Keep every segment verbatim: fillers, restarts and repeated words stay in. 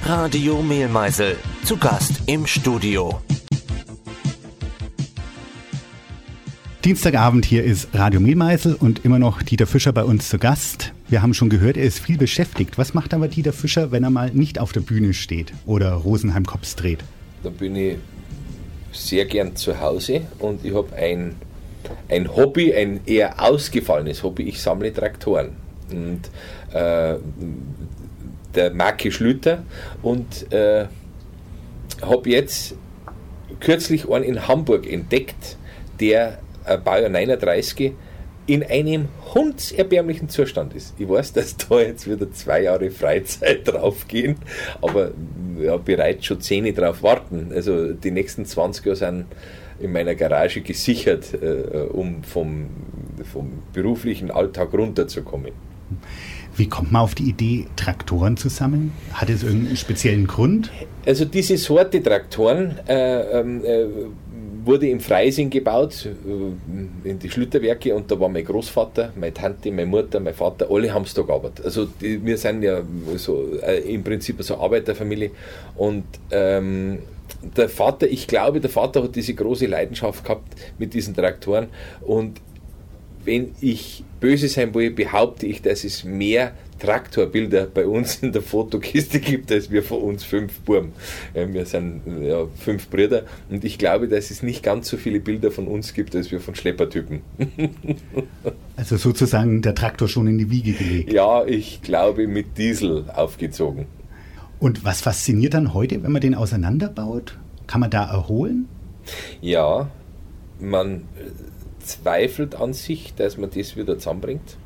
Radio Mehlmeisel, zu Gast im Studio. Dienstagabend, hier ist Radio Mehlmeisel und immer noch Dieter Fischer bei uns zu Gast. Wir haben schon gehört, er ist viel beschäftigt. Was macht aber Dieter Fischer, wenn er mal nicht auf der Bühne steht oder Rosenheim Cops dreht? Da bin ich sehr gern zu Hause und ich habe ein, ein Hobby, ein eher ausgefallenes Hobby. Ich sammle Traktoren. Und äh, der Marke Schlüter und äh, habe jetzt kürzlich einen in Hamburg entdeckt, der ein Baujahr neununddreißig in einem hundserbärmlichen Zustand ist. Ich weiß, dass da jetzt wieder zwei Jahre Freizeit draufgehen, aber ja, bereits schon zehn drauf warten. Also die nächsten zwanzig Jahre sind in meiner Garage gesichert, äh, um vom, vom beruflichen Alltag runterzukommen. Wie kommt man auf die Idee, Traktoren zu sammeln? Hat es irgendeinen speziellen Grund? Also diese Sorte Traktoren äh, äh, wurde im Freising gebaut, äh, in die Schlüterwerke, und da war mein Großvater, meine Tante, meine Mutter, mein Vater, alle haben es da gearbeitet. Also die, wir sind ja so äh, im Prinzip so Arbeiterfamilie, und ähm, der Vater, ich glaube, der Vater hat diese große Leidenschaft gehabt mit diesen Traktoren, und wenn ich böse sein will, behaupte ich, dass es mehr Traktorbilder bei uns in der Fotokiste gibt, als wir von uns fünf Buben. Wir sind ja, fünf Brüder, und ich glaube, dass es nicht ganz so viele Bilder von uns gibt, als wir von Schleppertypen. Also sozusagen der Traktor schon in die Wiege gelegt. Ja, ich glaube, mit Diesel aufgezogen. Und was fasziniert dann heute, wenn man den auseinanderbaut? Kann man da erholen? Ja, man zweifelt an sich, dass man das wieder zusammenbringt.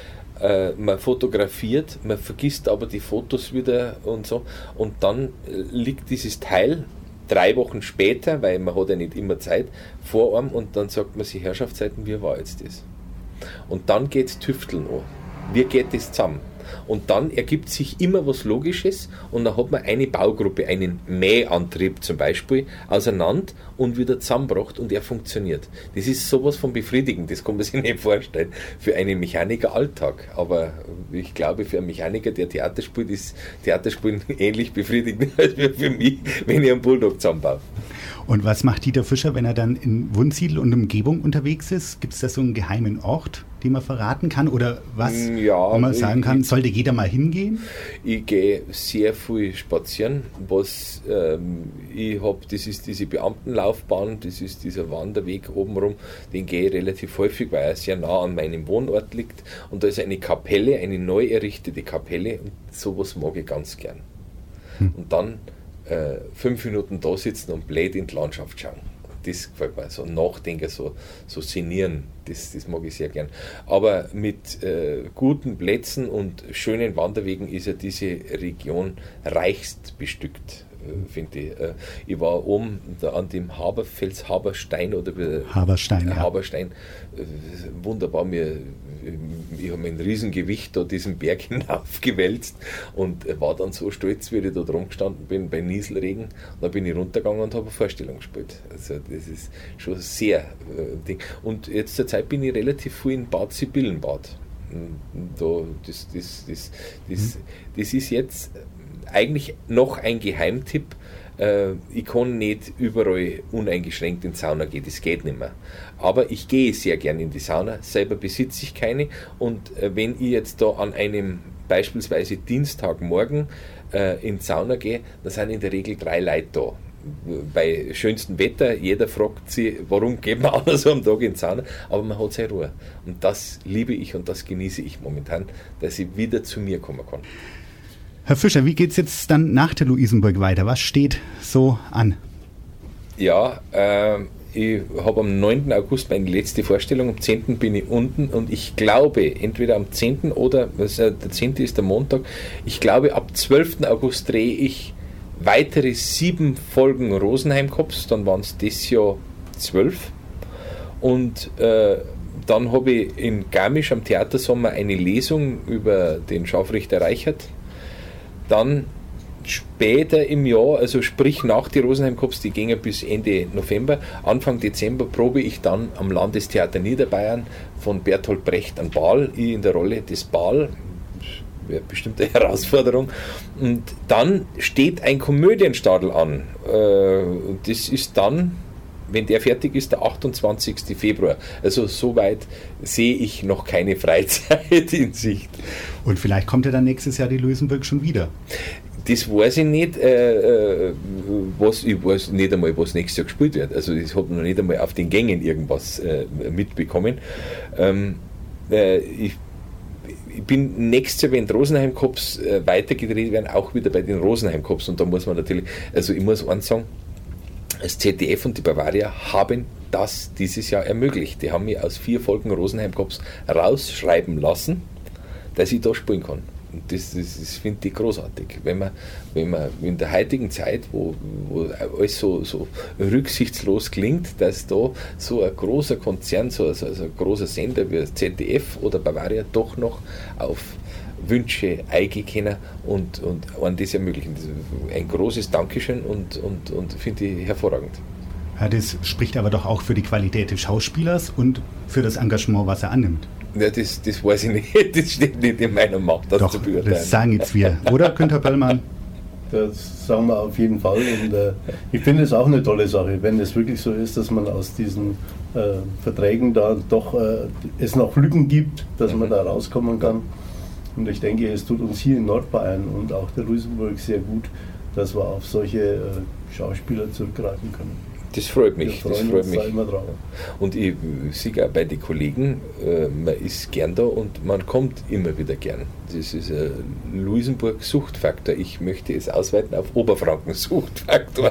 Äh, man fotografiert, man vergisst aber die Fotos wieder und so. Und dann liegt dieses Teil drei Wochen später, weil man hat ja nicht immer Zeit, vor einem, und dann sagt man sich, Herrschaftszeiten, wie war jetzt das? Und dann geht es tüfteln an. Wie geht das zusammen? Und dann ergibt sich immer was Logisches, und dann hat man eine Baugruppe, einen Mähantrieb zum Beispiel, auseinander und wieder zusammengebracht, und er funktioniert. Das ist sowas von befriedigend, das kann man sich nicht vorstellen für einen Mechaniker Alltag. Aber ich glaube, für einen Mechaniker, der Theater spielt, ist Theaterspielen ähnlich befriedigend als für mich, wenn ich einen Bulldog zusammenbaue. Und was macht Dieter Fischer, wenn er dann in Wunsiedel und Umgebung unterwegs ist? Gibt es da so einen geheimen Ort, den man verraten kann? Oder was, ja, wo man sagen kann, ich, sollte jeder mal hingehen? Ich gehe sehr viel spazieren. Was ähm, ich habe, das ist diese Beamtenlaufbahn, das ist dieser Wanderweg obenrum, den gehe ich relativ häufig, weil er sehr nah an meinem Wohnort liegt. Und da ist eine Kapelle, eine neu errichtete Kapelle, und sowas mag ich ganz gern. Hm. Und dann äh, fünf Minuten da sitzen und blöd in die Landschaft schauen. Das gefällt mir, so nachdenken, so, so sinnieren, das, das mag ich sehr gern. Aber mit äh, guten Plätzen und schönen Wanderwegen ist ja diese Region reichst bestückt, äh, finde ich. Äh, ich war oben da an dem Haberfels, Haberstein oder Haberstein, äh, ja. Haberstein, äh, wunderbar. Mir, ich habe ein Riesengewicht da diesen Berg hinaufgewälzt und war dann so stolz, wie ich da drum gestanden bin bei Nieselregen. Da bin ich runtergegangen und habe eine Vorstellung gespielt. Also das ist schon sehr äh, Ding. Und jetzt zur Zeit bin ich relativ viel in Bad Sibyllenbad. Da, das, das, das, das, das ist jetzt eigentlich noch ein Geheimtipp. Ich kann nicht überall uneingeschränkt in die Sauna gehen, das geht nicht mehr. Aber ich gehe sehr gerne in die Sauna, selber besitze ich keine, und wenn ich jetzt da an einem beispielsweise Dienstagmorgen äh, in die Sauna gehe, dann sind in der Regel drei Leute da. Bei schönstem Wetter, jeder fragt sich, warum geht man anders so am Tag in die Sauna, aber man hat seine Ruhe. Und das liebe ich und das genieße ich momentan, dass ich wieder zu mir kommen kann. Herr Fischer, wie geht es jetzt dann nach der Luisenburg weiter? Was steht so an? Ja, äh, ich habe am neunten August meine letzte Vorstellung, am zehnten bin ich unten, und ich glaube, entweder am zehnten oder, also der zehnte ist der Montag, ich glaube, ab zwölften August drehe ich weitere sieben Folgen Rosenheim Cops, dann waren es das Jahr zwölf, und äh, dann habe ich in Garmisch am Theatersommer eine Lesung über den Scharfrichter Reichert. Dann später im Jahr, also sprich nach die Rosenheim Cops, die gingen bis Ende November, Anfang Dezember probe ich dann am Landestheater Niederbayern von Bertolt Brecht an Baal, ich in der Rolle des Baal, wäre bestimmt eine Herausforderung. Und dann steht ein Komödienstadel an. Äh, das ist dann, wenn der fertig ist, der achtundzwanzigsten Februar. Also soweit sehe ich noch keine Freizeit in Sicht. Und vielleicht kommt ja dann nächstes Jahr die Luisenburg schon wieder. Das weiß ich nicht, äh, was, ich weiß nicht einmal, was nächstes Jahr gespielt wird. Also ich habe noch nicht einmal auf den Gängen irgendwas äh, mitbekommen. Ähm, äh, ich, ich bin nächstes Jahr, wenn die Rosenheim Cups äh, weitergedreht werden, auch wieder bei den Rosenheim Cups. Und da muss man natürlich, also ich muss eins sagen, das Z D F und die Bavaria haben das dieses Jahr ermöglicht. Die haben mir aus vier Folgen Rosenheim Cups rausschreiben lassen, dass ich da spielen kann. Und das, das, das finde ich großartig. Wenn man, wenn man in der heutigen Zeit, wo, wo alles so, so rücksichtslos klingt, dass da so ein großer Konzern, so, so, so ein großer Sender wie Z D F oder Bavaria doch noch auf Wünsche eingehen können und, und einen das ermöglichen. Das ist ein großes Dankeschön und, und, und finde ich hervorragend. Ja, das spricht aber doch auch für die Qualität des Schauspielers und für das Engagement, was er annimmt. Ja, das, das weiß ich nicht. Das steht nicht in meiner Macht, das doch, zu beurteilen. Das sagen jetzt wir, oder Günther Böllmann? Das sagen wir auf jeden Fall. Und äh, ich finde es auch eine tolle Sache, wenn es wirklich so ist, dass man aus diesen äh, Verträgen da doch äh, es noch Lücken gibt, dass mhm. man da rauskommen kann. Und ich denke, es tut uns hier in Nordbayern und auch der Luisenburg sehr gut, dass wir auf solche äh, Schauspieler zurückgreifen können. Das freut mich. Wir das freuen freut uns mich. da immer drauf. Und ich sehe auch bei den Kollegen, äh, man ist gern da und man kommt immer wieder gern. Das ist ein Luisenburg-Suchtfaktor. Ich möchte es ausweiten auf Oberfranken-Suchtfaktor.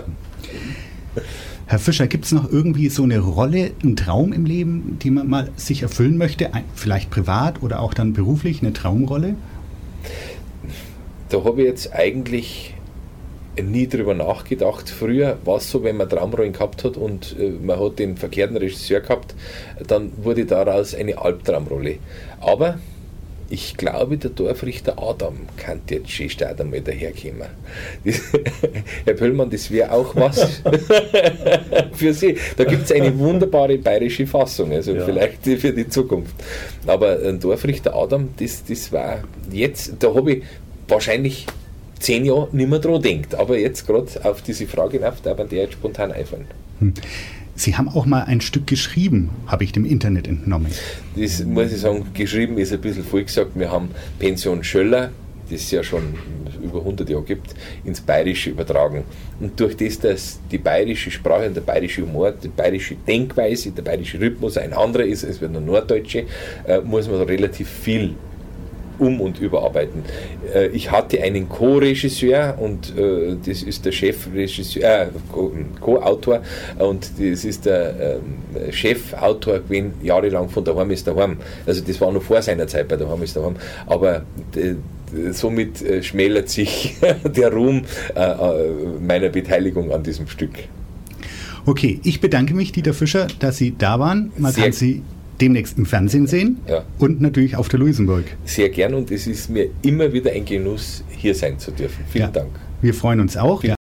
Herr Fischer, gibt es noch irgendwie so eine Rolle, einen Traum im Leben, die man mal sich erfüllen möchte? Ein, vielleicht privat oder auch dann beruflich, eine Traumrolle? Da habe ich jetzt eigentlich nie drüber nachgedacht. Früher war es so, wenn man Traumrollen gehabt hat und äh, man hat den verkehrten Regisseur gehabt, dann wurde daraus eine Albtraumrolle. Aber ich glaube, der Dorfrichter Adam kann jetzt schon stark einmal daherkommen. Das, Herr Pöllmann, das wäre auch was für Sie. Da gibt es eine wunderbare bayerische Fassung, also ja. Vielleicht für die Zukunft. Aber ein Dorfrichter Adam, das, das war jetzt, da habe ich wahrscheinlich zehn Jahre nicht mehr dran gedacht. Aber jetzt gerade auf diese Frage auf, da werden die jetzt spontan einfallen. Hm. Sie haben auch mal ein Stück geschrieben, habe ich dem Internet entnommen. Das muss ich sagen, geschrieben ist ein bisschen voll gesagt. Wir haben Pension Schöller, das es ja schon über hundert Jahre gibt, ins Bayerische übertragen. Und durch das, dass die bayerische Sprache und der bayerische Humor, die bayerische Denkweise, der bayerische Rhythmus ein anderer ist als der norddeutsche, äh, muss man da relativ viel um- und überarbeiten. Äh, ich hatte einen Co-Regisseur und äh, das ist der Chefregisseur, äh, Co-Autor und das ist der äh, Chefautor gewesen, jahrelang von Daheim ist Daheim. Also das war noch vor seiner Zeit bei Daheim ist Daheim. Aber äh, somit äh, schmälert sich der Ruhm äh, meiner Beteiligung an diesem Stück. Okay, ich bedanke mich, Dieter Fischer, dass Sie da waren. Man Sehr kann Sie demnächst im Fernsehen sehen, ja. Und natürlich auf der Luisenburg. Sehr gern und es ist mir immer wieder ein Genuss, hier sein zu dürfen. Vielen ja. Dank. Wir freuen uns auch.